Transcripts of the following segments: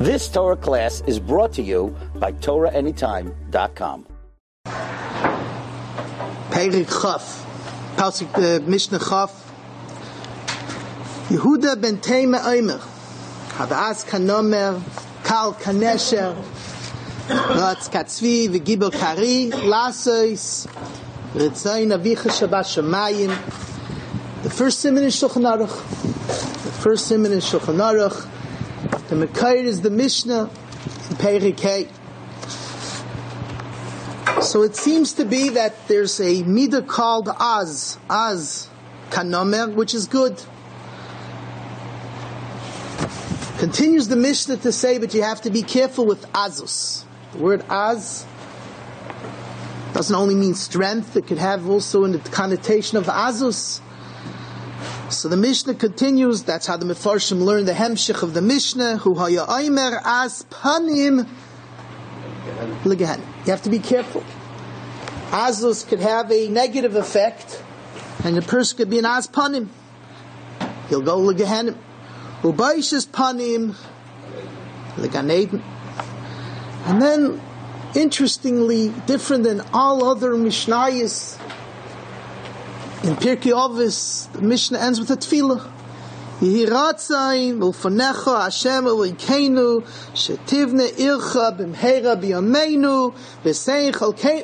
This Torah class is brought to you by TorahAnytime.com. Perik Chaf, Pasuk Mishnah Chaf. Yehuda ben Tema Omer, Havas Kanomer, Kal Kanesher, Ratz Katzvi, V'Gibel Kari, Lasois, Ritzayin Avicha Shabbat Shamayim. The first siman is Shulchan Aruch. The Mekayr is the Mishnah in Perik Hey. So it seems to be that there's a midah called Az Kanomer, which is good. Continues the Mishnah to say, but you have to be careful with Azus. The word Az doesn't only mean strength, it could have also a connotation of Azus. So the Mishnah continues, that's how the Mefarshim learn the Hemshich of the Mishnah, Hu haya omer az panim legehenim. You have to be careful. Azus could have a negative effect, and the person could be an az panim. He'll go legehenim. Ubaishis panim leganeden. And then, interestingly, different than all other Mishnayos, in Pirkei Avos, the Mishnah ends with a tefillah. Yehi ratzayin ulfanecha Hashem Elokeinu shetivne ircha b'mheira b'yameinu v'seich alkeinu.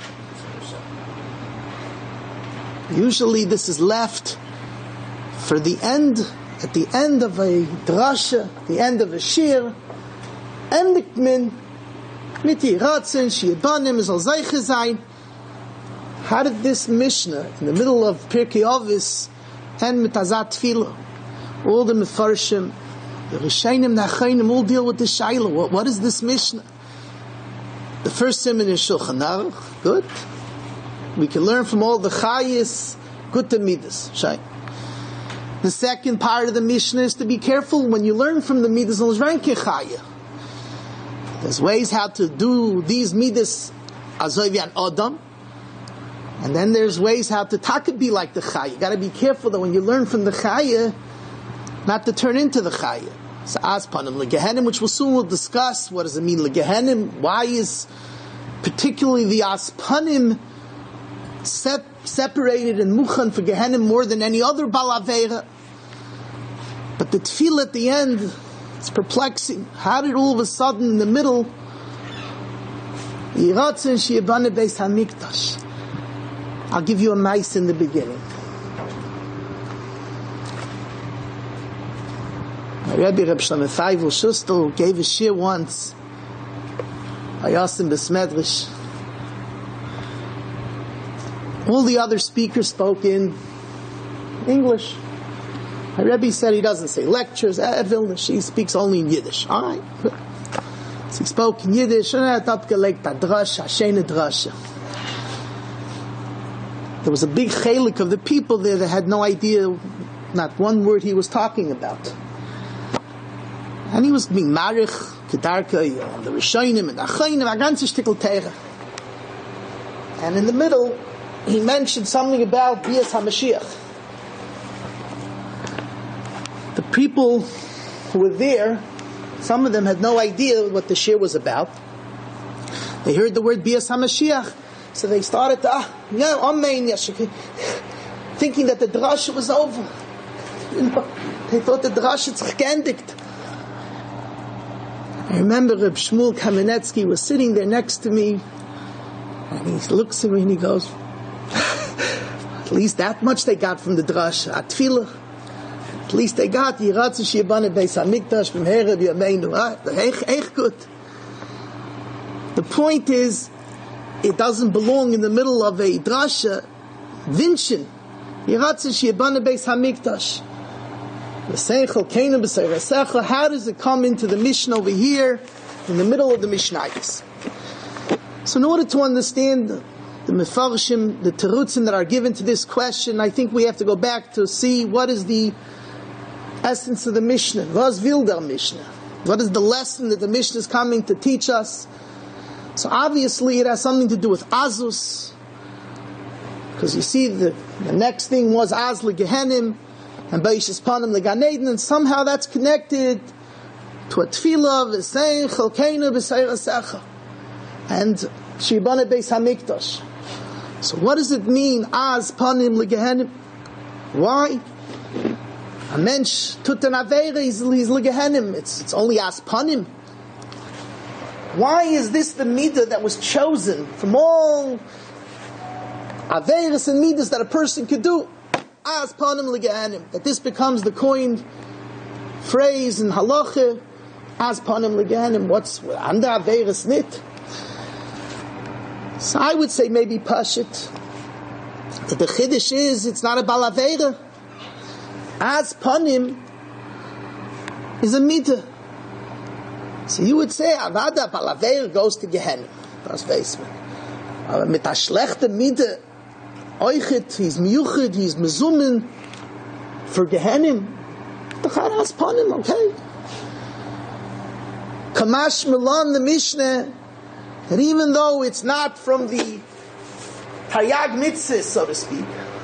Usually this is left for the end, at the end of a drasha, the end of a shir, endigt min mit yehi ratzayin sheyibanim is al zeiche zayin. How did this Mishnah, in the middle of Pirkei Avos, end with Azat Tefillah? All the Mefarshim, the Rishayim, the Achayim, all deal with the Shaila. What is this Mishnah? The first siman is Shulchan Aruch. Good. We can learn from all the Chayis, good to Midas. Shay. The second part of the Mishnah is to be careful when you learn from the Midas on Ranke Chaya. There's ways how to do these Midas Azovian Adam. And then there's ways how to taka be like the Chaya. You got to be careful that when you learn from the Chaya, not to turn into the Chaya. So Azpanim Legehenim, which we'll soon discuss. What does it mean Legehenim? Why is particularly the Azpanim separated and Muchan for Gehenim more than any other Balavera? But the Tefillah at the end, it's perplexing. How did all of a sudden in the middle, Yiratzin Sheyabane Beis HaMikdash? I'll give you a mice in the beginning. My Rebbe, Reb Shlomo Feivel Shustel, gave a shir once. I asked him Besmedrish. All the other speakers spoke in English. My Rebbe said he doesn't say lectures at Vilnius. He speaks only in Yiddish. All right. So he spoke in Yiddish. There was a big chalik of the people there that had no idea, not one word he was talking about. And he was being marich, kedarka, the Rishonim and the Achayim, a ganze shtickl teira. And in the middle, he mentioned something about Bias HaMashiach. The people who were there, some of them had no idea what the shir was about. They heard the word Bias HaMashiach. So they started to, thinking that the drasha was over. They thought the drasha is geendigt. I remember Reb Shmuel Kamenetsky was sitting there next to me, and he looks at me and he goes, at least that much they got from the drasha, at tefillah. At least they got Yiratzin Sheyabane Beis HaMikdash b'mheira b'yameinu. Echt good. The point is, it doesn't belong in the middle of a drasha. Vinshin. Yiratzin Sheyabane Beis HaMikdash. How does it come into the Mishnah over here, in the middle of the Mishnayos? So in order to understand the Mefarshim, the Terutzim that are given to this question, I think we have to go back to see what is the essence of the Mishnah. Was will der Mishnah? What is the lesson that the Mishnah is coming to teach us? So obviously it has something to do with Azus, because you see the next thing was Az Legehenim, and Ba'ishis Panim Legan Eden, and somehow that's connected to a tefillah v'sein chalkeinu b'seirasecha, and shibana beis hamikdash. So what does it mean? Az panim legehenim. Why? A mensch tut an aveira, he's legehenim. It's only az panim. Why is this the midah that was chosen from all aveiras and midas that a person could do? Az panim legehenim. That this becomes the coined phrase in halacha. Az panim legehenim. What's under aveiras nit? So I would say maybe pashit. That the chiddush is it's not a bal aveira. Az panim is a midah. So you would say avada bal aveira goes to Gehenna. Das weiß man. Aber mit der schlechte midah oichet, he's miyuchid, he's mezummen for Gehenna. The az panim, okay. Kamash Milan, the Mishnah, that even though it's not from the Taryag Mitzvah, so to speak,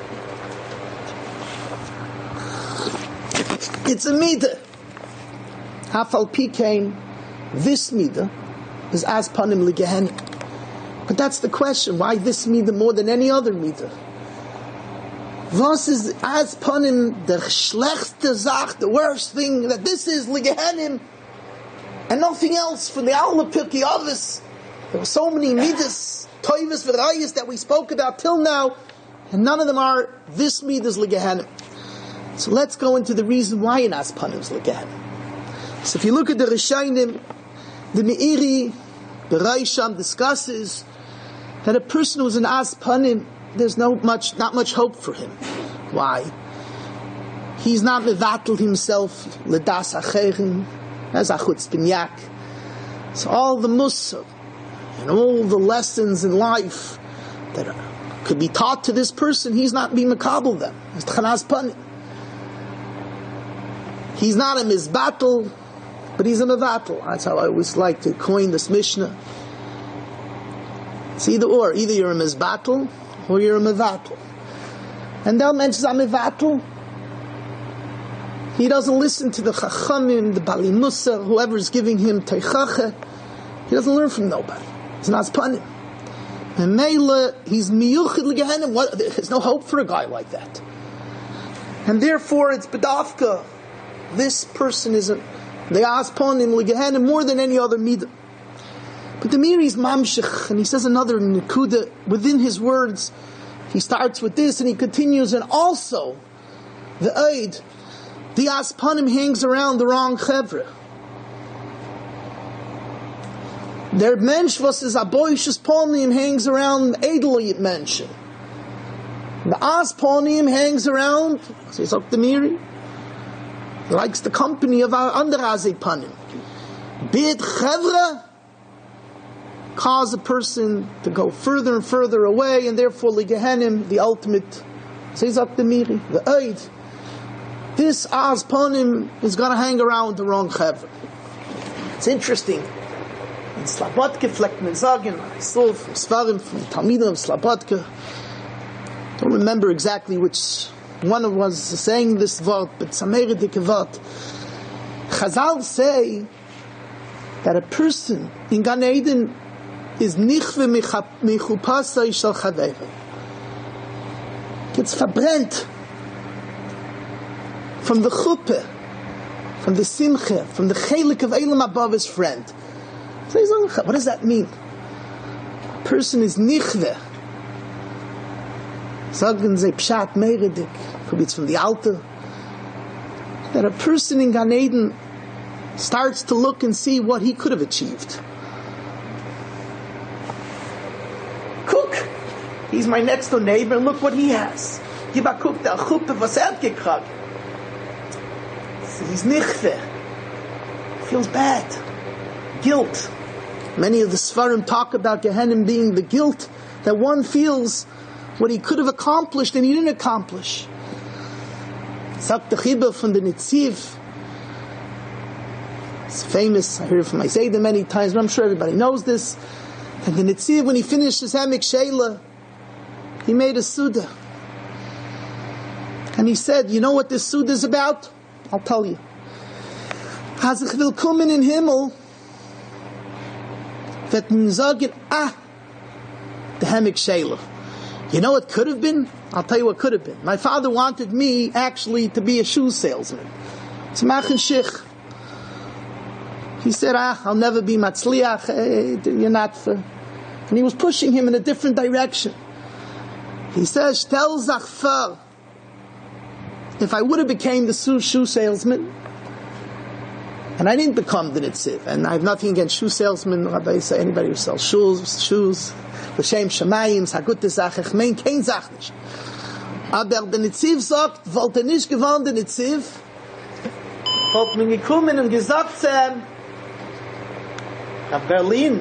it's a midah. Hafal Pikain, this midah is as panim legehenna. But that's the question: why this midah more than any other midah? Was is as panim the schlechte Zach, the worst thing that this is legehennim, and nothing else from the Aula Pirkei Avos? There were so many midas, toivas, v'rayas that we spoke about till now, and none of them are this midas legehennim. So let's go into the reason why in Aspanim is legehennim. So if you look at the Rishayim, the Meiri, the Raisham discusses that a person who's an Aspanim, there's not much hope for him. Why? He's not mevatel himself ledas acherim as achutz binyak. So all the musar and all the lessons in life that could be taught to this person, he's not being makabel them. It's tchanas panim. He's not a mizbatel, but he's a mevatel. That's how I always like to coin this Mishnah. It's either or. Either you're a mizbatel or you're a mevatel. And they'll mention a mevatel. He doesn't listen to the chachamim, the bali musar, whoever's giving him teichacha. He doesn't learn from nobody. He's not panim. And Meila, he's miyuchid legehenim. There's no hope for a guy like that. And therefore, it's bedavka. This person isn't. They ask panim legehenim more than any other midah. But the Meiri's mamshich, and he says another nekuda within his words. He starts with this and he continues, and also the Eid, the aspanim hangs around the wrong chevra. Their mensch was his aboishes panim hangs around edelit mention. The aspanim hangs around, says the Meiri, he likes the company of our underazei panim. Bid chevra cause a person to go further and further away, and therefore legehenim, the ultimate, says the Meiri, the Eid. This aspanim is going to hang around the wrong chevra. It's interesting. In Slabodka, fleckt men sagen, I saw from Svarim, from Talmidim of Slabodka. I don't remember exactly which one was saying this word, but it's a meredike word. Chazal say that a person in Gan Eden is nichve mechupasai shel chaveira. Gets verbrennt from the chuppah, from the simcha, from the chelik of Eilam above his friend. What does that mean? A person is nichve. Sagen sie pshat meredik. Could be it's from the Alter. That a person in Gan Eden starts to look and see what he could have achieved. Cook, he's my next door neighbor, and look what he has. Gib a cook der chuppah was gekriegt. He's nichve. Feels bad. Guilt. Many of the Svarim talk about Gehenim being the guilt that one feels what he could have accomplished and he didn't accomplish. Sagt the Chibah from the Nitziv. It's famous. I heard it from my Zayda many times, but I'm sure everybody knows this. And the Nitziv, when he finished his Hamek Sheila, he made a Suda. And he said, you know what this Suda is about? I'll tell you. Als ich will kommen in Himmel, wird man sagen, the Hemik Sheila. You know what could have been? I'll tell you what could have been. My father wanted me actually to be a shoe salesman. It's Machen Shich. He said, I'll never be Matzliach, you're not for... And he was pushing him in a different direction. He says, Shtel Zachfar. If I would have became the shoe salesman, and I didn't become the Nitziv, and I have nothing against shoe salesmen, Rabbi say anybody who sells shoes, L'shem Shamayim, Hagute Sache, ich mein, kein Sach nicht. Aber der Nitziv sagt, wollte nicht gewonnen, der Nitziv, wollte mir gekommen und gesagt sein, nach Berlin,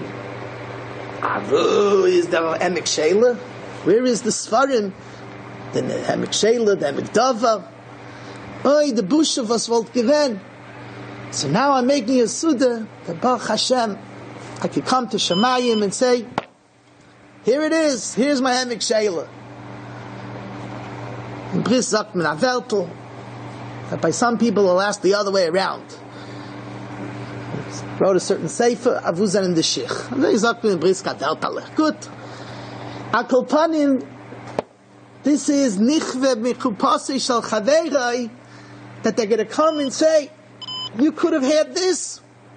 wo ist der Emek Sheila? Where is the Sfarim? The Emek Sheila, the Emek Davar. The Bush of us wollte gewinnen. So now I'm making a Suda, the Baruch Hashem, I could come to Shamayim and say, here it is, here's my Emek Sheila. And Bris sagt min Aveltel, that by some people it'll ask the other way around. Wrote a certain sefer, Avuzan in the Shich. And then he sagt min Bris Aveltel. Good. Akolpanim, this is Nichve Michupasi Shal Chaverai, that they're going to come and say, you could have had this.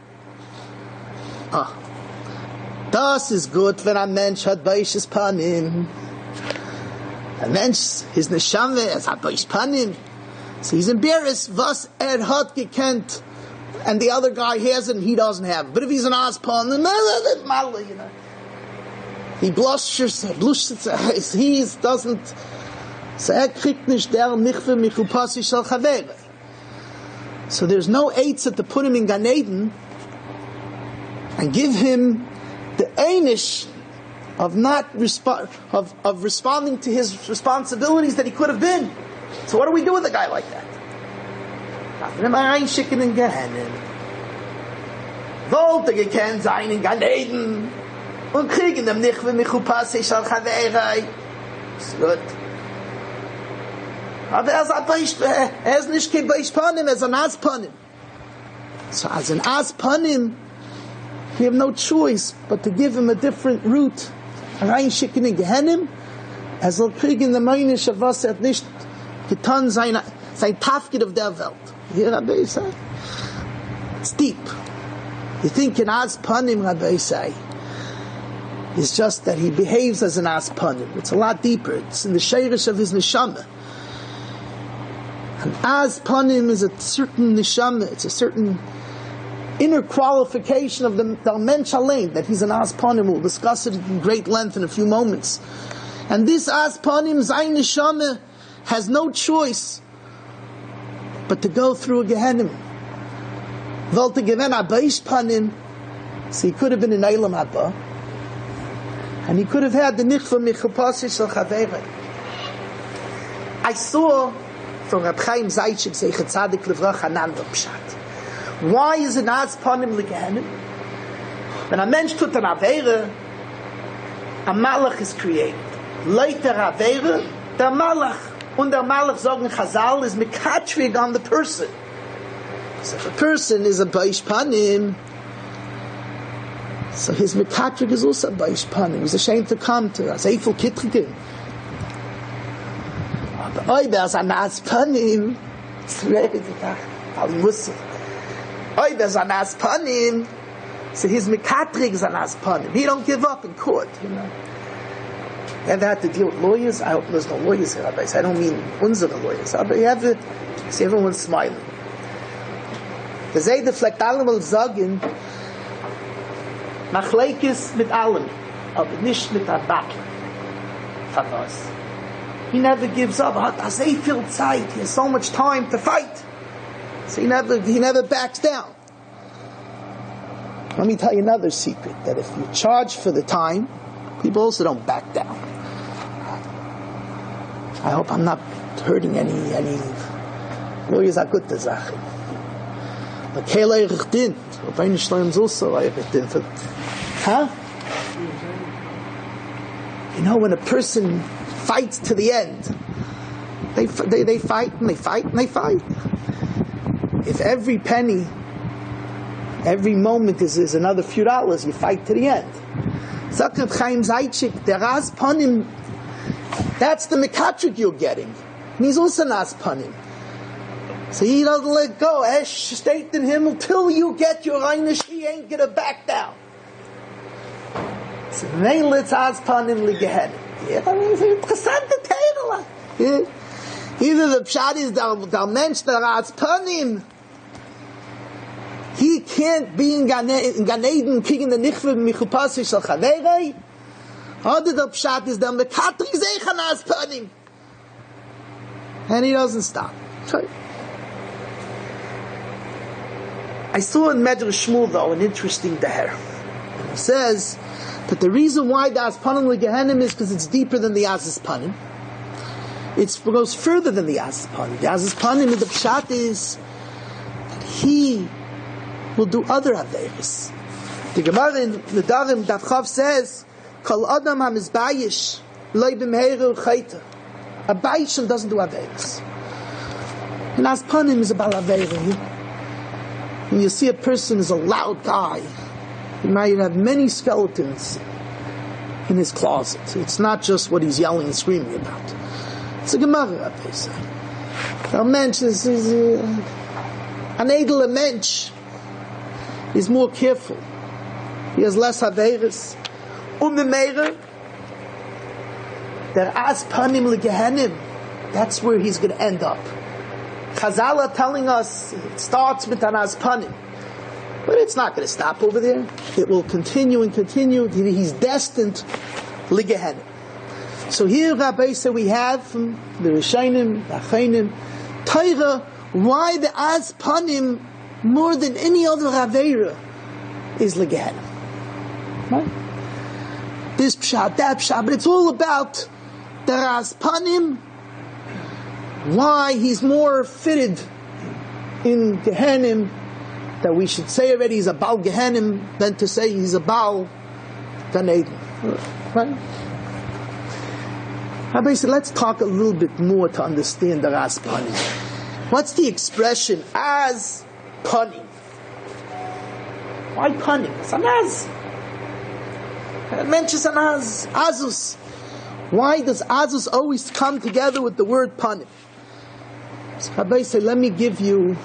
Das is good when a Mensch hat Beishes Panim. A Mensch, his Neshame, hat Beishes Panim. So he's embarrassed, was hat gekent, and the other guy has it and he doesn't have it. But if he's an Aspan, you know, he blushes, he doesn't, so kriegt nicht der Michve Michupasi Shal Chavere. So there's no eitzah to put him in Gan Eden and give him the einish of not of responding to his responsibilities that he could have been. So what do we do with a guy like that? Wollte gekannt sein in Gan Eden und kriegen dem nicht wie Michupasi Shal Chaverei. Ist gut. Aber ist nicht kein Beispanim, ist ein Aspanim. So as an Aspanim, we have no choice but to give him a different route. Rein schicken in Gehenim, kriegen the Meinisch of was nicht getan sein Tafkid of der Welt. Here Rabbi say, it's deep. You think an Aspanim, Rabbi say, is just that he behaves as an Aspanim. It's a lot deeper. It's in the Sheirish of his Neshama. And as panim is a certain neshama, it's a certain inner qualification of the mensch alein, that he's an as panim. We'll discuss it in great length in a few moments. And this as panim, zayin neshama, has no choice but to go through a Gehenim. Wollte gewen a beish panim, so he could have been in Eilam Haba, and he could have had the nichva michupasi shel chavere. I saw from Reb Chaim Zaychik Zeichet Tzadik Livrach Ananda Pshat. Why is an as panim legehenim? When a mensch tut an avere, a malach is created. Later avere, der malach, und der malach sagen Chazal is mekatrig on the person. So if a person is a beish panim, so his mekatrig is also a beish panim. He's ashamed to come to us. Eifel kitrigim. Oy, there's an as panim. It's very difficult. Al Musaf. Oy, there's an as panim. So his mekatrig is an as panim. He don't give up in court, you know. Ever had to deal with lawyers? I hope there's no lawyers here, Rabbi. I don't mean unsere lawyers. But you have to see everyone's smiling. The Zayde fleckt allemal sagen, Machleikis mit allem, aber nicht mit der Battle. Verwas. He never gives up. As they feel tight, he has so much time to fight. So he never backs down. Let me tell you another secret, that if you charge for the time, people also don't back down. I hope I'm not hurting any lawyers are good to Sachen. But Kele Richtin, Rabbeinu Shloim's also Richtin. Huh? You know, when a person fights to the end, they fight and they fight and they fight. If every penny Every moment is another few dollars. You fight to the end. Zakat Chaim Zaychik, the Ras Panim, that's the Mekatrik you're getting. And he's also Nas Panim. So he doesn't let go. Esh state in him until you get your Einish, he ain't gonna back down. So let's As Panim Ligehen. Either the Pshat is the Mensch, the Ras Panim, he can't be in Gan Eden kicking the Nichve Michupasi Shal Chaverei. Other the Pshat is the Mekatri Zeichanas Panim. And he doesn't stop. I saw in Medrash Shmuel though an interesting daher. It says that the reason why the Aspanim Legehenim is because it's deeper than the Azis Panim. It goes further than the Azis Panim. The Azis Panim, the Pshat is that he will do other Averis. The Gemara in the Darim Davchav says, Kol Adam HaMizbayish Loi B'meiru Chayta. A Bayishim doesn't do Averis. And Aspanim is about Averi. When you see a person is a loud guy, he might have many skeletons in his closet. It's not just what he's yelling and screaming about. It's a Gemara, they say. A mensch is an edel mensch. He's more careful. He has less Averis. The Meire, der As Panim Legehenim, that's where he's going to end up. Chazal are telling us it starts with an As Panim, but it's not going to stop over there. It will continue and continue. He's destined Legehenim. So here, Rabbi said we have from the Rishonim, the Achainim, Torah, why the Az Panim more than any other Aveira is Legehenim. Right? This Pshat, that Pshat, but it's all about the Az Panim, why he's more fitted in Gehenim, that we should say already he's a Baal Gehenim than to say he's a Baal Gan Eden. Right? Rabbi said, let's talk a little bit more to understand the As Panim. What's the expression As Panim? Why Panim? It's an Az. It mentions an Az. Azus. Why does Azus always come together with the word Panim? So Rabbi said, let me give you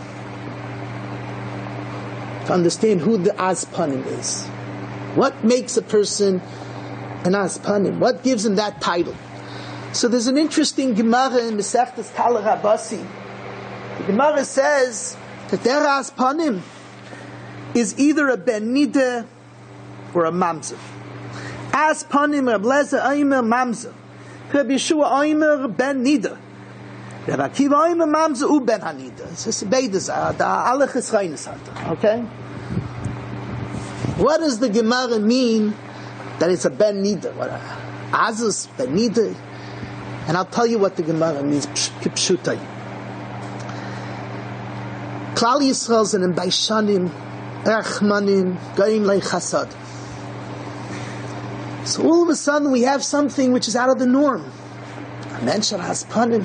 to understand who the Az Panim is. What makes a person an Az Panim? What gives him that title? So there's an interesting Gemara in Masechtas Kala Rabasi. The Gemara says that their Az Panim is either a Ben Nida or a Mamzer. Az Panim Reb Lezer Aimer Mamzer. Reb Yeshua Aimer Ben Nida. Reb Akiva Aimer Mamzer U Ben Hanida. It's a Beidas, the Alech is Reinis Hata. Okay? What does the Gemara mean that it's a Ben Nida? Azus Ben Nida? And I'll tell you what the Gemara means. Kipshutai. Klal Yisrael and Baishanim, Rachmanim, Goyim Lei Chasad. So all of a sudden we have something which is out of the norm. A mensch has panim.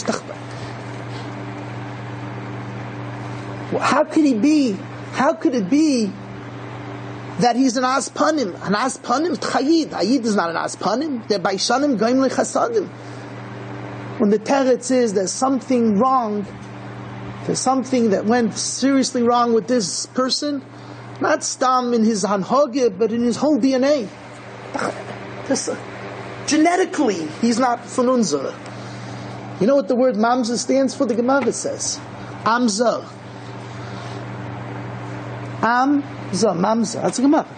How could he be? How could it be that he's an As Panim? An As Panim is Chayid. Chayid is not an As Panim. They're Baishanim, Goyim Lei Chasadim. When the teretz is there's something wrong, there's something that went seriously wrong with this person, not stam in his hanhoge, but in his whole DNA. Genetically, he's not von unser. You know what the word mamza stands for? The Gemara says, amza. Amza, mamza. That's a Gemara.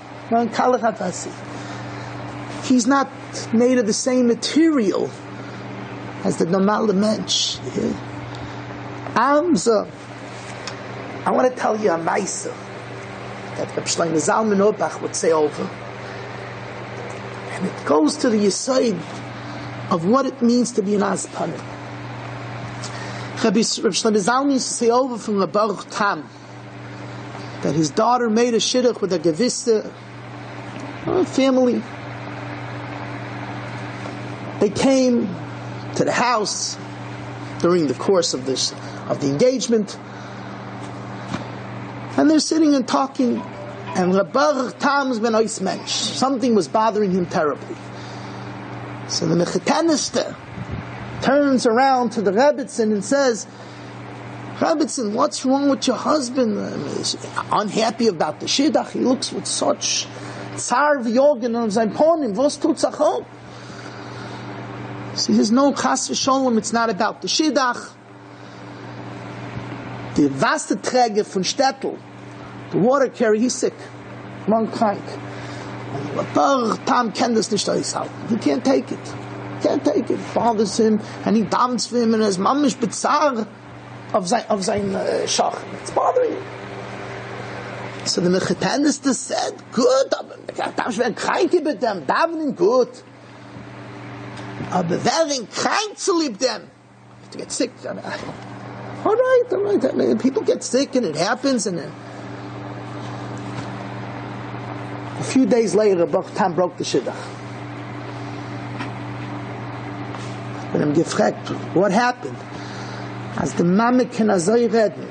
He's not made of the same material as the normal mensch. Amza. I want to tell you a maisa that Reb Shlomo Zalman Auerbach would say over. And it goes to the yesod of what it means to be an Az Panim. Reb Shlomo Zalman used to say over from the Baruch Tam that his daughter made a shidduch with a gevista family. They came to the house during the course of the engagement, and they're sitting and talking, And Reb Baruch Tam's ben ois mensch. Something was bothering him terribly. So the Mechatanister turns around to the Rebbitzin and says, Rebbitzin, what's wrong with your husband? He's unhappy about the Shidduch. He looks with such tsar v'yogen on sein ponim. Was tut's achol? So he says, no, chas v'sholem, it's not about the Shidduch. The Wasserträger von Stettel, the water carrier, he's sick. Wrong krank. And Baruch Tam kennt das nicht aushalten. He can't take it. Can't take it. It bothers him, and he damns for him, and his mom is bizarre of sein Schach. It's bothering him. So the Mechatanister said, good, da schwer krank mit dem, davening good. Aber wären krank zu lieb dem, to get sick. All right. People get sick, and it happens, and then a few days later, Baruch Tam broke the Shidduch. When I'm gefragt, what happened? As the Mame can azay reden.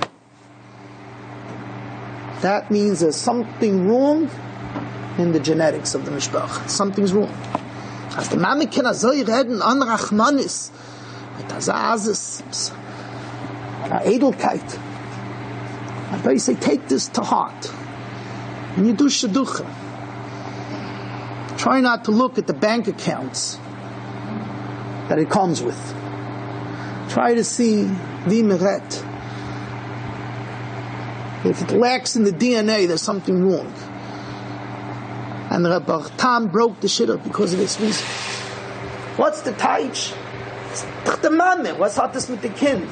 That means there's something wrong in the genetics of the Mishpach. Something's wrong. As the Mame can azay reden, an Rachmanis, mit Azazis, Edelkeit. I say, take this to heart. When you do Shidducha, try not to look at the bank accounts that it comes with. Try to see Vimeret. If it lacks in the DNA, there's something wrong. And Reb Baruch Tam broke the Shidduch because of this reason. What's the taich? The Mame. What's hottest with the kind?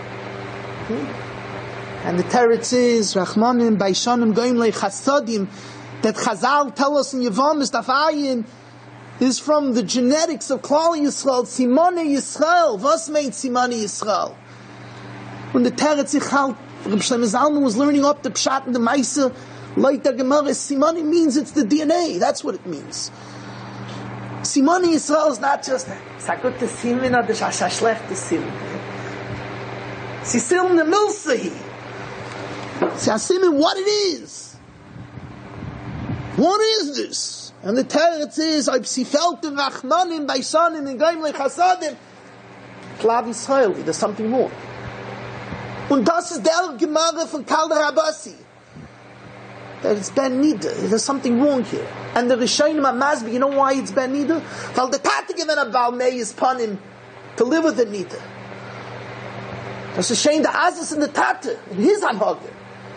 And the teretz is Rachmanim Baishanim Goim Le Chasadim, that Chazal tell us in Yevamis Daf Ayin is from the genetics of Klal Yisrael. Simone Yisrael. Was means Simone Yisrael? When the teretz Yichal, Reb Shlomo Zalman was learning up the Pshat and the Maisa, like the Gemara, Simone means it's the DNA. That's what it means. Simone Yisrael is not just a good to Simen or a schlecht to Simen. Sie silm the milsahi. See, Asimin, what it is. What is this? And the teretz is, I've felt the Rachmanim, Baishanim, and Goim Lechasadim. Klav Yisrael, there's something wrong. Und das ist der Gemara von Kalder Abasi. That it's Ben Nida. There's something wrong here. And the Rishonim HaMazbi, you know why it's Ben Nida? Weil the Tate given a Balmei is upon him to live with the Nida. That's a shame the Azus in the Tate, in his Anhage.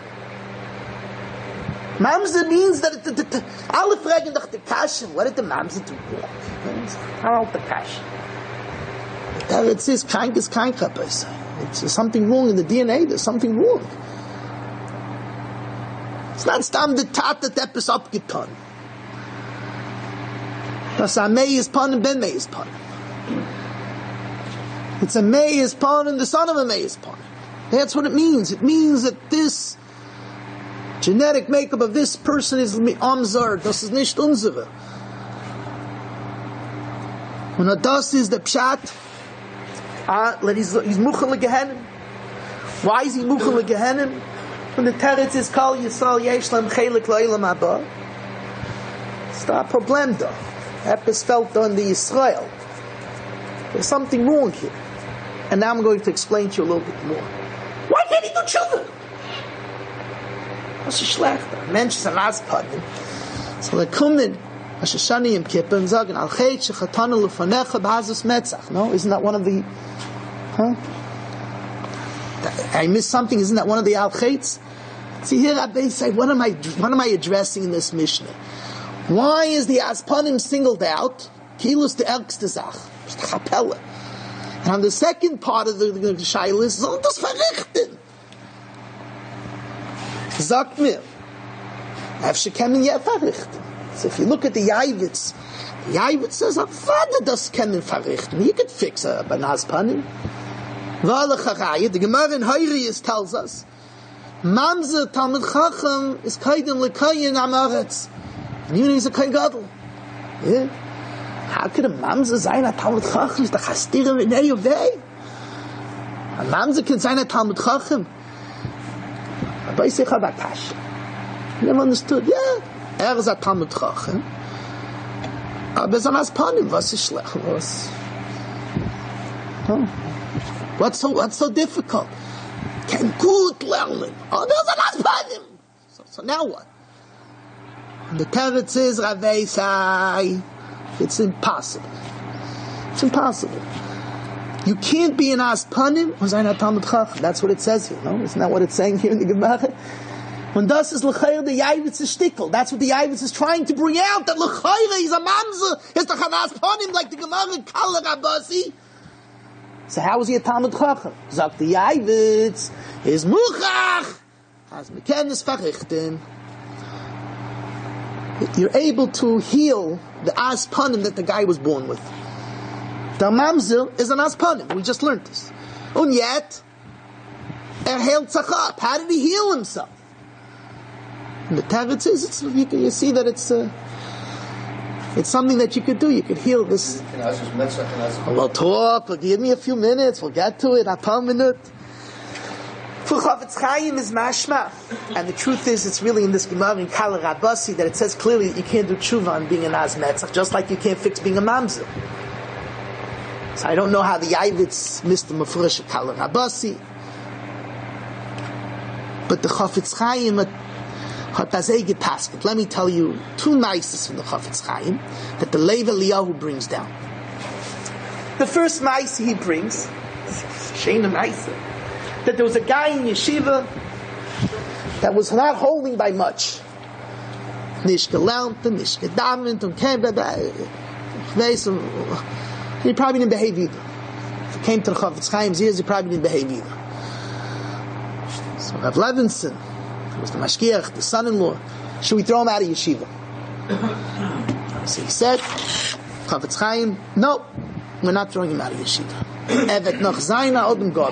Mamza means that alle fragen doch the Kashem, what did the Mamza do wrong? How about the Kashem? It says, krank is krank, Rabbi. There's something wrong in the DNA, there's something wrong. It's not stam the Tate that is abgetan. Das a Mei is pun and Ben Mei is pun. It's a Mei is pun and the son of a Mei is pun. That's what it means. It means that this genetic makeup of this person is amzar. Das ist nicht unsere. Und das ist der Pshat. He's muchel legehenim. Why is he muchel legehenim? When the teretz is kol Yisrael yesh lam chelik lo'ilam haba. It's not a problem though. Epis felt on the Yisrael. There's something wrong here. And now I'm going to explain to you a little bit more. Why can't he do children? Was ist schlechter? Mensch ist ein Aspadim. So they come in Rosh Hashanah Yom Kippur and sagen, Al Chet Shechatanu Lefanecha B'Hazus Metzach. No? Isn't that one of the... I missed something. Isn't that one of the Al Chets? See here, Rabbi say, what am I addressing in this Mishnah? Why is the Aspadim singled out? Kilus the Elkste Zach. Chapelle. And on the second part of the Shaila is, soll das verrichten? Sagt mir, Efshe kemen je verrichten. So if you look at the Yavitz says, Avada das kemen verrichten. You could fix a Banaz Panim. The Gemara in Hayriyas tells us, Mamze Talmud Chacham is kaidem lekayin amaretz. And even he's a kain gadol. Yeah? How could a Mamze sein a Talmud Chacham? Is the Chastirah in any way? A Mamze can sein a Talmud Chacham. Rabbi say Chabakash. Never understood. Yeah, is a Talmud Chacham. Aber so nas Panim, was ist schlecht? What's so difficult? Can good learning. There's a nas Panim. So now what? And the teretz is Ravei Sai. It's impossible. It's impossible. You can't be an Aspanim. That's what it says here, no? Isn't that what it's saying here in the Gemara? When das is l'chayr, the Yavitz is shtickle. That's what the Yavitz is trying to bring out. That l'chayr is a mamzer. It's the chanas panim like the Gemara Kala Rabasi. So how is he a Talmud Chacham? Sagt the Yavitz is muchach. As mekenes verrichten. You're able to heal the aspanim that the guy was born with. The mamzer is an aspanim. We just learned this. And yet, healed tzachap. How did he heal himself? And the teretz is, you see that it's something that you could do. You could heal this. We'll talk. Give me a few minutes. We'll get to it. A minute. For Chafetz Chaim is mashma, and the truth is, it's really in this Gemara in Kala Rabasi that it says clearly that you can't do tshuva on being an azmetzach, just like you can't fix being a mamzer. So I don't know how the Yavitz missed the Mefurish of Kala Rabasi, but the Chafetz Chaim hat das getasket. Let me tell you two nices from the Chafetz Chaim that the Lev Eliyahu brings down. The first nice he brings, Sheina nice, that there was a guy in yeshiva that was not holding by much. Nicht gelernt, nicht gedammt, und he probably didn't behave either. If he came to the Chafetz Chaim's ears, he probably didn't behave either. So Rav Levinson, who was the mashgiach, the son-in-law, should we throw him out of yeshiva? So he said, Chafetz Chaim, no, we're not throwing him out of yeshiva. Evet noch zayna odem God.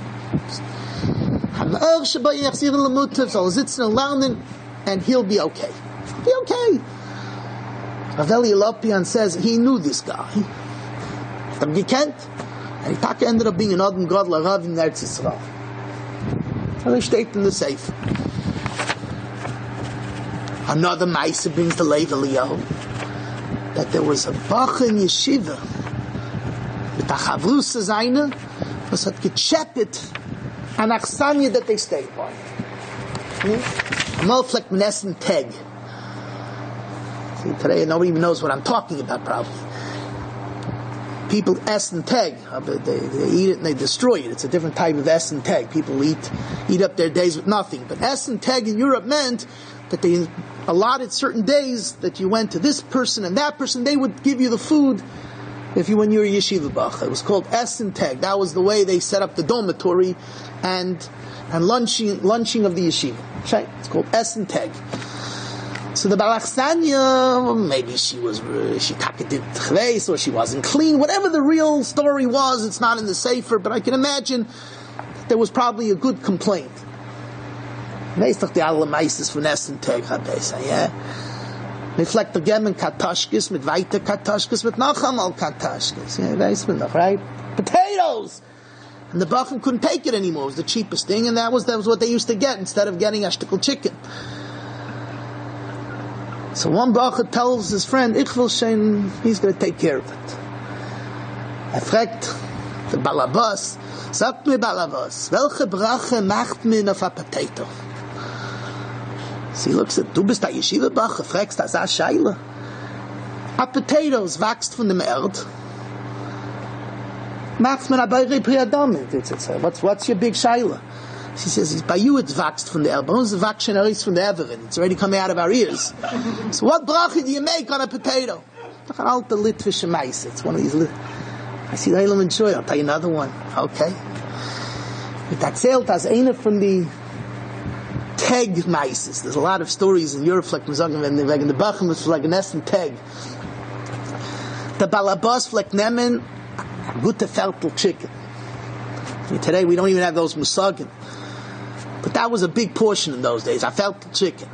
So he'll sit and learn, and he'll be okay. Be okay. Rav Eli Lopian says he knew this guy. And he ended up being an Odom Gadol Rav in Eretz Yisrael. And he stayed in the safe. Another Maisa brings the Lev Eliyahu that there was a Bach in Yeshiva with a Chavrusa Zayna was hat gecheppet an Achsanya that they stayed by. Moflek Mnessen Teg. See, today nobody even knows what I'm talking about probably. People essen Teg, they eat it and they destroy it. It's a different type of essen Teg. People eat up their days with nothing. But essen Teg in Europe meant that they allotted certain days that you went to this person and that person, they would give you the food when you were a yeshiva bach. It was called essen Teg. That was the way they set up the dormitory and lunching of the yeshiva. It's called essen Teg. So the Balachsanya, maybe she did chveis, or she wasn't clean. Whatever the real story was, it's not in the Sefer, but I can imagine there was probably a good complaint. Weißt doch die alle meistens von Essen Tag hat besser, ja? Mit vielleicht der Gemen Katashkes, mit weiter Katashkes, mit noch einmal Katashkes. Yeah, weiß man noch, right? Potatoes! And the Bachim couldn't take it anymore. It was the cheapest thing, and that was what they used to get instead of getting a shtickle chicken. So one Bacha tells his friend, Ich will shein, he's going to take care of it. Fragt the Balabas, sagt mir Balabas, welche Brache macht man auf a potato? So he looks at, du bist a Yeshiva Bacha, fragst das a Scheile. A potatoes wächst von dem Erd, macht man a Beire Priadamit. What's your big Scheile? She says, by you it's waxed from the air. By us it's waxed from the Everin. It's already coming out of our ears. So what bracha do you make on a potato? It's an alte Litvische Meise. It's one of these. I see the Eilam and Shoy. I'll tell you another one. Okay. It erzählt as eine from the Teg Meises. There's a lot of stories in Europe, like when the Bachim was like an Essen Teg. The Balabas like nemen gute Feltel chicken. Today we don't even have those musagim. But that was a big portion in those days. I felt the chicken.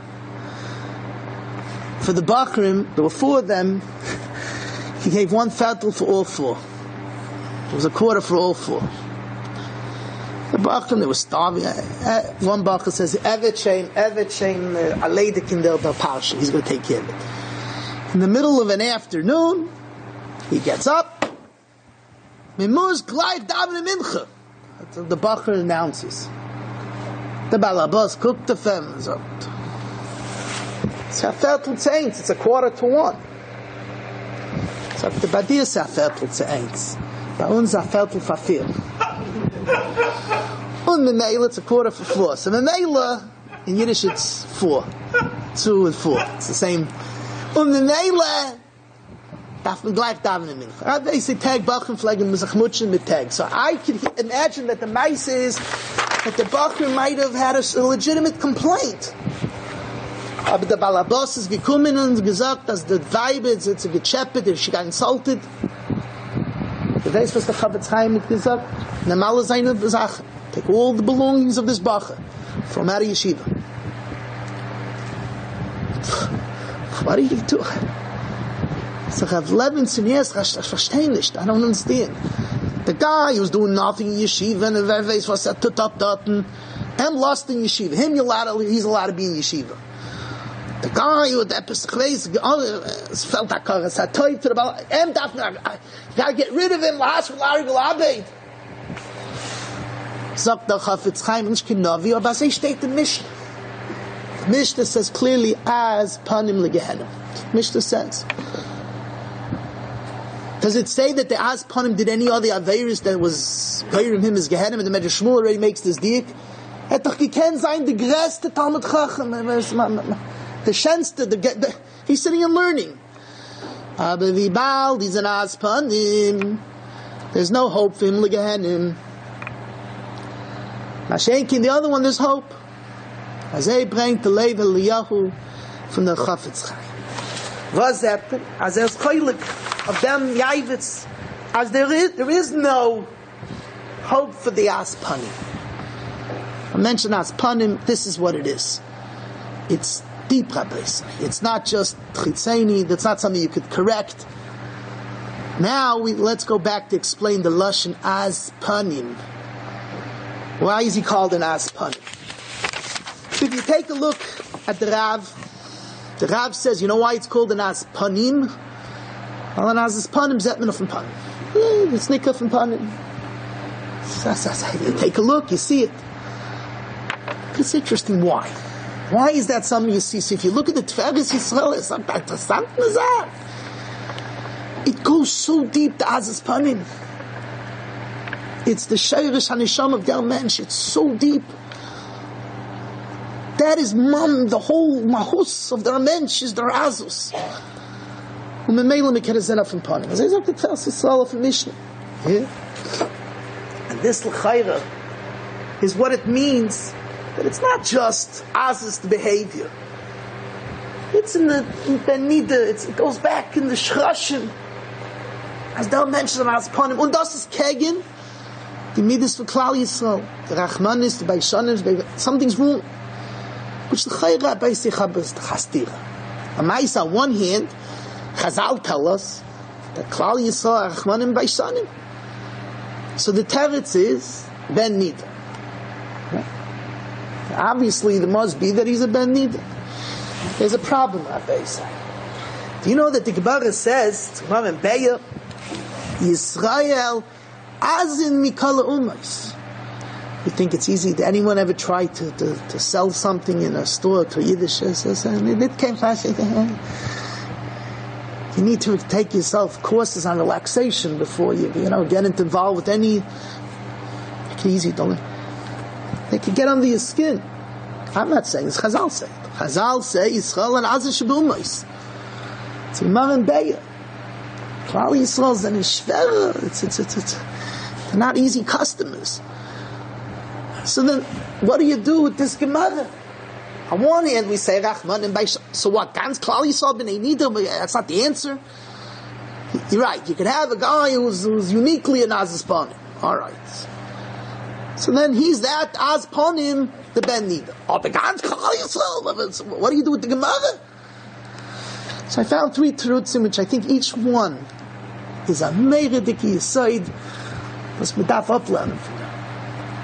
For the Bachrim, there were 4 of them. He gave 1 feltel for all 4. It was a quarter for all 4. The Bachar, they were starving. One Bachar says, Evet Shem, Aleidik in the Parsha. He's going to take care of it. In the middle of an afternoon, he gets up. Mimuz Gleich Daven Mincha. The Bachar announces. The Balabas cooked the family. So Viertel zu eins. It's 1:45. Sagt der bei dir ist Viertel zu eins. Bei uns Viertel vor 4. Und Memela, it's 4:45. So Memela, in Yiddish it's 4. 2 and 4. It's the same. Und Memela, darf man gleich daven in Mincha. They say tag Bachar flaggen mutschen mit tag. So I could imagine that the mice is that the Bachar might have had a legitimate complaint. Aber der Balabas ist gekommen und gesagt, dass der Weib ist gechappet, she got insulted. Du weißt, was der Chavetz Chaim hat gesagt? Normale seine Sachen. Take all the belongings of this Bachar from out of yeshiva. What are you doing? So I have 11 years, I verstehe nicht. I don't understand. The guy who was doing nothing in yeshiva and the Verweis was at Tutatten, him lost in yeshiva. Him he's allowed to be in yeshiva. The guy who had Pesach felt that car is tight to the ball. Gotta get rid of him. Last Larry Galabed. Sagt der Chafetz Chaim, nicht kein Navi, aber es steht in Mishnah. Mishnah says clearly as panim legehenim. Mishnah says. Does it say that the as panim did any other averis that was geirim him as gehenim, and the Medrash Shmuel already makes this dik? Het doch gekennt sein the größte Talmud Chacham. The shenste, he's sitting and learning. Aber wie bald he's an as panim. There's no hope for him legehenim. Mashenkin, the other one, there's hope. As he bringt the Lev Eliyahu from the Chafetz Chaim. Was happened? As there's chaylik of them Yavitz, as there is no hope for the Aspanim. I mentioned Aspanim, this is what it is. It's deep, Rabbis. It's not just Chitzeni, that's not something you could correct. Now, let's go back to explain the Lashon Aspanim. Why is he called an Aspanim? If you take a look at the Rav says, you know why it's called an Aspanim? Well, an Aspanim zetman from Panim. It's Nikah from Panim. You take a look, you see it. It's interesting why. Why is that something you see? So if you look at the Tferes Yisrael, it's not that interessant. It goes so deep to Aspanim. It's the Sheirish HaNisham of their mensch. It's so deep. That is the whole mahus of their mensch is their azus. And this l'chayra is what it means that it's not just azus the behavior. It's in the benida. It goes back in the shrashim. As their mensch is an aspanim. Und das ist kegen. The midas for Klal Yisrael, the Rachmanis, the Beishanim, something's wrong. Which the Chayra Beisei Chabas, the Chastira. On one hand, Chazal tell us that Klal Yisrael, Rachmanim, Beishanim. So the teretz is Ben Nida. Right? Obviously, there must be that he's a Ben Nida. There's a problem, Rabbi Yisrael. Do you know that the Gemara says, Gemara in Be'er, Yisrael, as in Mikala Umais. You think it's easy? Did anyone ever try to sell something in a store to Yiddish? It came fast. You need to take yourself courses on relaxation before you get involved with any. Make it easy, don't they? They can get under your skin. I'm not saying it's Chazal say. Chazal say Yisrael and Azah Shabumais. It's Imam and Be'er. Klal Yisrael's an Ishver. It's they're not easy customers. So then, what do you do with this Gemara? On one hand, we say Rachman and Beish. So what? Ganz Klal Yisrael b'nei nida. That's not the answer. You're right. You could have a guy who's uniquely an Azpanim. All right. So then he's that Azpanim, the Ben Nida. Oh, the Ganz Klal Yisrael. What do you do with the Gemara? So I found 3 truths in which I think each one is a meiredik yisoid. Was mit darf uplernen.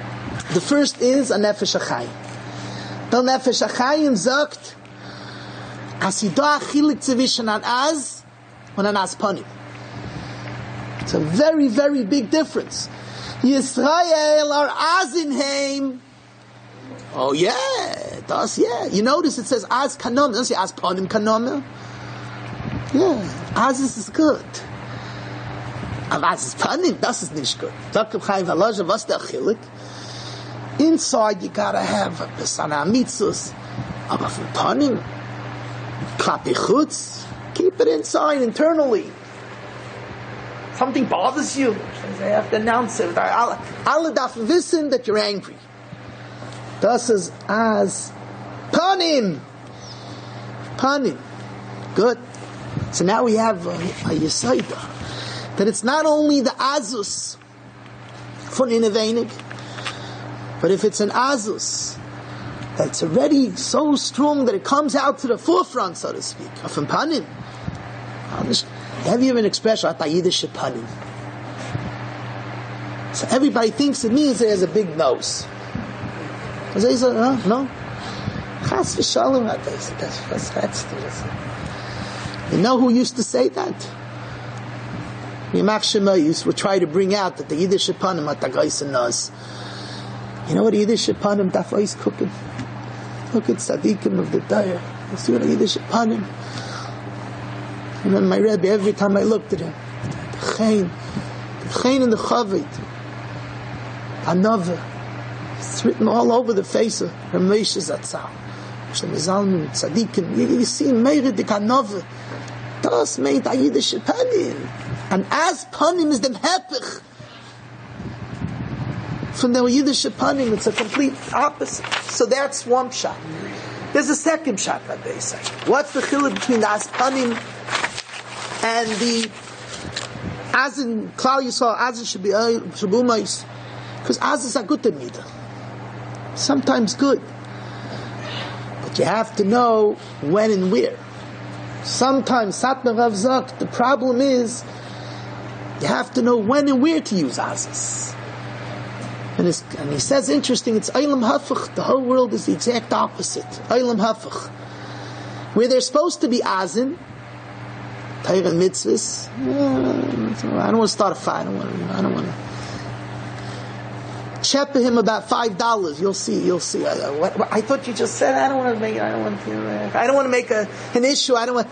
The first is a Nefesh HaChaim. The Nefesh HaChaim sagt, as he da achilik zwischen an Az und an Az Panim. It's a very, very big difference. Yisrael are Az in Heim. Oh yeah, it does, yeah. You notice it says Az Kanom. It doesn't say Az Panim Kanom. Yeah, Az is good. Aber Az is Panim, das ist nicht good. Zakev Chaim Valaja, was der achilik? Inside you gotta have a Besana Mitzvus. Aber from Panim, Klapi Chutz, keep it inside, internally. Something bothers you, they have to announce it. Alle darf wissen that you're angry. Das is as Panim. Panim. Good. So now we have a Yesaida. That it's not only the Azus von Innewenig, but if it's an Azus that's already so strong that it comes out to the forefront, so to speak, of an Panim. Have you an expression, Atayidish Panim? So everybody thinks it means it has a big nose. No? Chas v'shalom, you know who used to say that? Yimach Shema would try to bring out that the Yiddish Panim at Tagaisa knows. You know what Yiddish Panim Dafa is cooking? Look at Tzadikim of the Daya. You see what Yiddish Panim? And then my Rebbe, every time I looked at him, the Chain and the Chavit, Anova, it's written all over the face of Ramesh Zatzal. Shem Zalman, Tzadikim, you see Meir the Anova. Das meint a Yiddish Panim. And as Panim is the Hepech. From the Yiddish Panim, it's a complete opposite. So that's one shot. There's a second shot, Rabbi say. What's the chiluk between the As Panim and the Azin, Klal Yisrael, Azin should be Shabumais? Because Azin are good to me. Sometimes good. But you have to know when and where. Sometimes, Satmar Rav Zak, the problem is, you have to know when and where to use Azis. And he says, interesting, it's Eilam Hafach. The whole world is the exact opposite. Eilam Hafach. Where they're supposed to be Azin, Torah and Mitzvahs, I don't want to start a fight. I don't want to chepper him about $5. You'll see. I thought you just said, I don't want to make an issue. I don't want.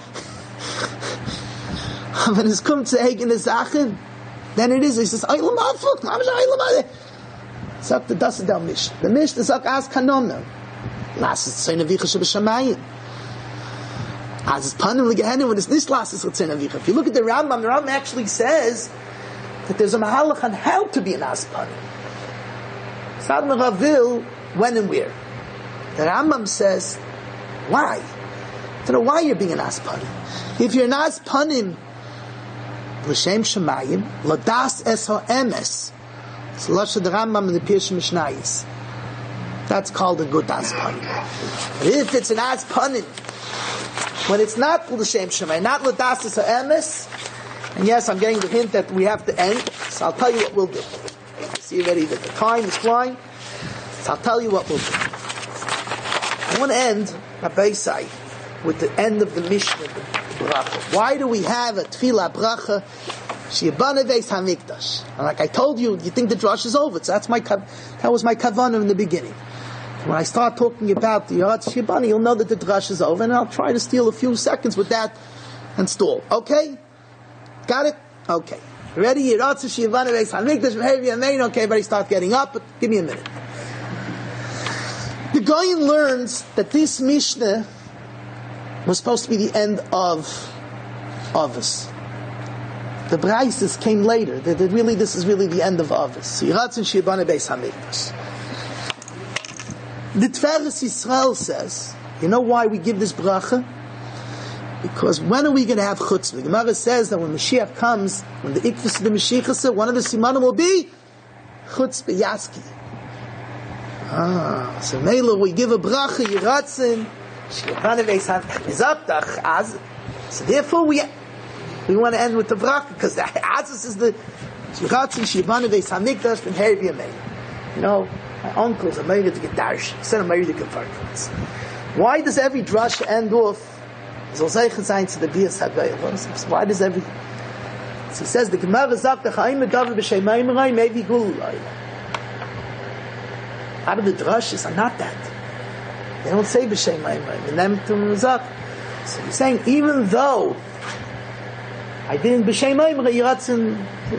When it's come to Hagen is Zachin, then it is. He says, Eilam Hafach. Sagt the Dasadel Mish. The Mish is like as Kanomel. Las is Tzena Vicha Shebeshamayim. As is Panim Legehenim, when it's this Las is Tzena Vicha. If you look at the Rambam actually says that there's a Mahalach on how to be an As Panim. Sadma Ravil, when and where. The Rambam says, why? I don't know why you're being an As Panim. If you're an As Panim, L'Shem Shemayim, L'das Es HaEmes, it's Lashon the Rambam and the Pirush Mishnayos. That's called a good As Panim. But if it's an As Panim, when it's not L'Shem Shemayim, not L'das Es HaEmes, and yes, I'm getting the hint that we have to end, so I'll tell you what we'll do. You see already that the time is flying, so I'll tell you what we'll do. I want to end, Rabbi Say, with the end of the Mishnah, the Bracha. Why do we have a Tefillah Bracha? Shiyabaneves HaMikdash. And like I told you, you think the drush is over. So that was my kavanah in the beginning. When I start talking about the Yaratz Shibani, you'll know that the drush is over, and I'll try to steal a few seconds with that and stall. Okay? Got it? Okay. Ready? Yaratz Shibaneves HaMikdash. Okay, everybody start getting up, but give me a minute. The Goyen learns that this Mishnah was supposed to be the end of Avos. The Braises came later. This is really the end of Avos. Yiratz and Shibane Beis Hamikdash. The Tveres Yisrael says, you know why we give this bracha? Because when are we going to have chutzpah? The Gemara says that when Mashiach comes, when the Ikvus of the Mashiach, one of the simanim will be chutzpah yaski. So Mela, we give a bracha, Yiratzin, Shibane Beis Hamikdash. So therefore we want to end with the bracha, because the Azus is the Shiratzin Shibane Beis Hamikdash and Heri B'Yamein. You know, My uncle's a Meiri to get Darsh. He said a Meiri to get Farkas. Why does every drush end off? Why does every... So he says, the Gemara sagt, the Chaim Megave b'Shem Maimerai maybe Gululai. Out of the drushes are not that. They don't say b'Shem Maimerai. So he's saying, even though I didn't b'Shem Maimerai, Yiratzin,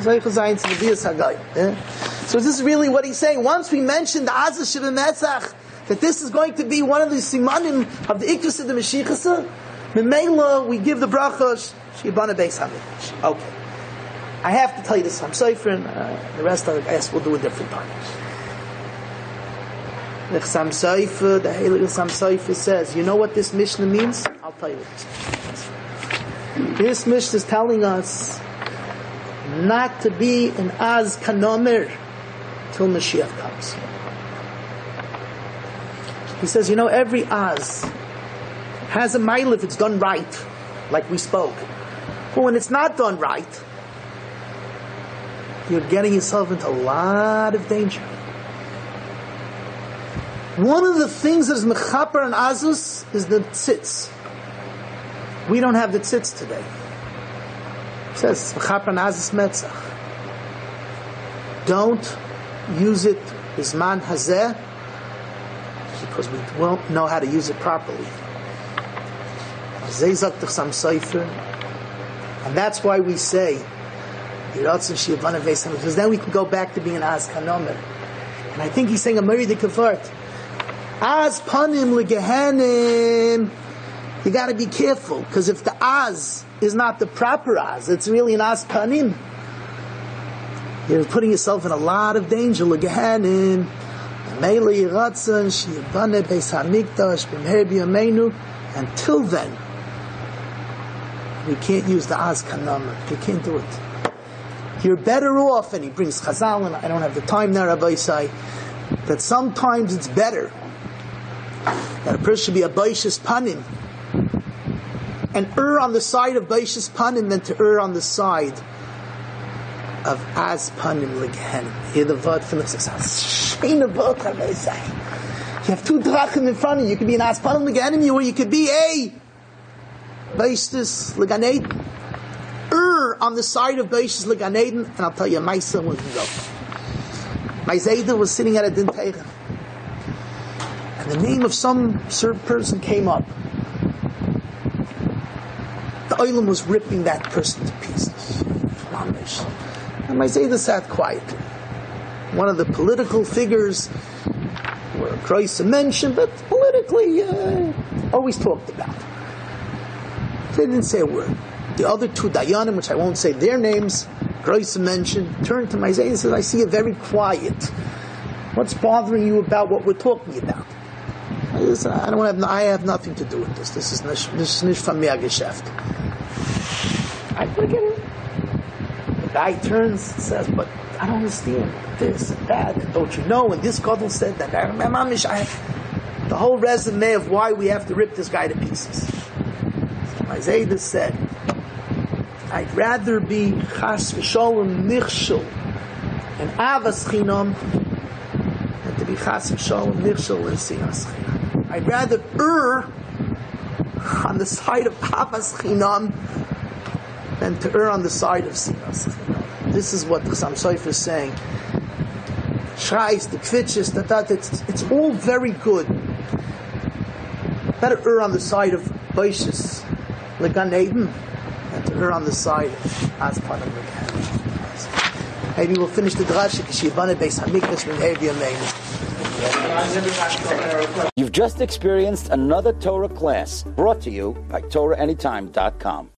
so this is really what he's saying. Once we mentioned the Azah Shiva Metzach, that this is going to be one of the simanim of the Iktus of the Mashiach, Memela, we give the brachos, Shibana Beis HaMikdash. Okay. I have to tell you this, I'm Sefer, and the rest I guess we'll do a different time. The Chassam Sefer, the Heilig Chassam Sefer says, you know what this Mishnah means? I'll tell you what this means. This Mishnah is telling us not to be an Az Kanomer till Mashiach comes. He says, you know, every Az has a mile if it's done right, like we spoke. But when it's not done right, you're getting yourself into a lot of danger. One of the things that is mechaper and azus is the tzitz. We don't have the tzitz today. It says mechaper and azus metzach. Don't use it bisman hazeh because we won't know how to use it properly. And that's why we say because then we can go back to being Az Kanomer. And I think he's saying a Meri de Kavart. Az Panim Legehenim. You got to be careful, because if the Az is not the proper Az, it's really an Az Panim, you're putting yourself in a lot of danger. Legehenim. Until then, we can't use the Az Kanomer. You can't do it. You're better off, and he brings Chazal, and I don't have the time now, Rabbi say, that sometimes it's better that a person should be a Baishas Panim and err on the side of Baishas Panim than to err on the side of Az Panim Legehenim. Hear the word from the success. You have two drachim in front of you. You could be an Az Panim Legehenim, or you could be a Baishas Leganed. Err on the side of Baishas Leganeden, and I'll tell you, my son was go. My Zayda was sitting at a din teira, and the name of some certain person came up. The Olam was ripping that person to pieces. And my Zayda sat quietly. One of the political figures were Kreis mentioned, but politically always talked about. They didn't say a word. The other two Dayanim, which I won't say their names, Kreis mentioned, turned to my Zayda and said, I see you very quiet. What's bothering you about what we're talking about? I have nothing to do with this. This is nicht von mir Geschäft. I forget it. The guy turns and says, but I don't understand this and that. And don't you know? And this Gadol said that. The whole resume of why we have to rip this guy to pieces. My Zayda said, I'd rather be chas v'sholem nichshel and avas chinam than to be chas v'sholem nichshel and sinas chinam. I'd rather err on the side of avas chinam than to err on the side of sinas chinam. This is what the Chassam Sofer is saying. Shrais, the kvitches, it's all very good. Better err on the side of Baishas Legan Eden than to err on the side of Az Panim Legan. Maybe we'll finish the drasha because Shibana Beis HaMikdash min Hevi Yameinu. You've just experienced another Torah class brought to you by TorahAnytime.com.